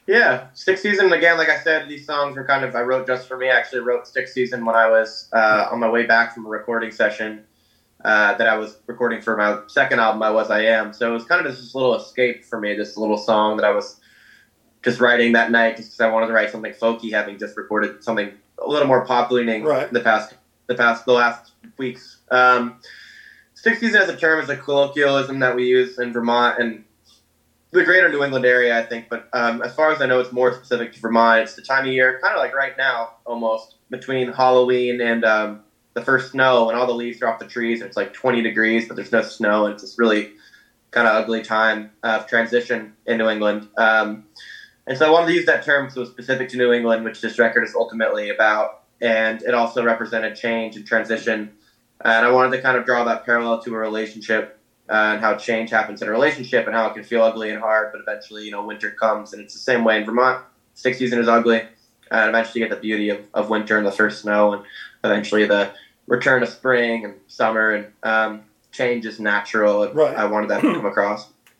Yeah, Stick Season, again, like I said, these songs were I wrote just for me. I actually wrote Stick Season when I was on my way back from a recording session that I was recording for my second album, I Was I Am. So it was kind of just this little escape for me, this little song that I was just writing that night just because I wanted to write something folky, having just recorded something a little more pop leaning Right. the last weeks. Stick Season as a term is a colloquialism that we use in Vermont and the greater New England area, I think. But as far as I know, it's more specific to Vermont. It's the time of year, kind of like right now, almost, between Halloween and the first snow, and all the leaves are off the trees. It's like 20 degrees, but there's no snow. And it's this really kind of ugly time of transition in New England. And so I wanted to use that term because it was specific to New England, which this record is ultimately about. And it also represented change and transition. And I wanted to kind of draw that parallel to a relationship and how change happens in a relationship and how it can feel ugly and hard, but eventually, winter comes. And it's the same way in Vermont. Stick Season is ugly. And eventually you get the beauty of winter and the first snow, and eventually the return of spring and summer, and change is natural. And Right. I wanted that to come across.